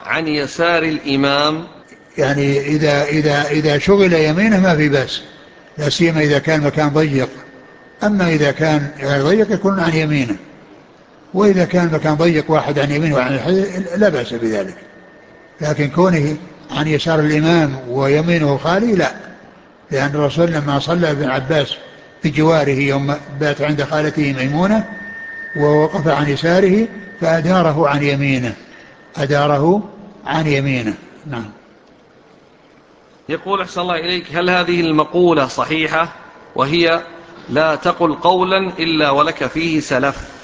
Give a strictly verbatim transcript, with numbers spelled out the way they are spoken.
عن يسار الإمام. يعني إذا, إذا, إذا شغل يمينه ما في بأس، لا سيما إذا كان مكان ضيق. أما إذا كان غير ضيق يكون عن يمينه، وإذا كان مكان ضيق واحد عن يمينه وعن الحذاء لا بأس بذلك. لكن كونه عن يسار الإمام ويمينه خالي لا، لأن الرسول لما صلى ابن عباس بجواره يوم بات عند خالته ميمونة ووقف عن يساره فأداره عن يمينه، أداره عن يمينه. نعم. يقول أحسن الله إليك: هل هذه المقولة صحيحة وهي لا تقل قولا إلا ولك فيه سلف؟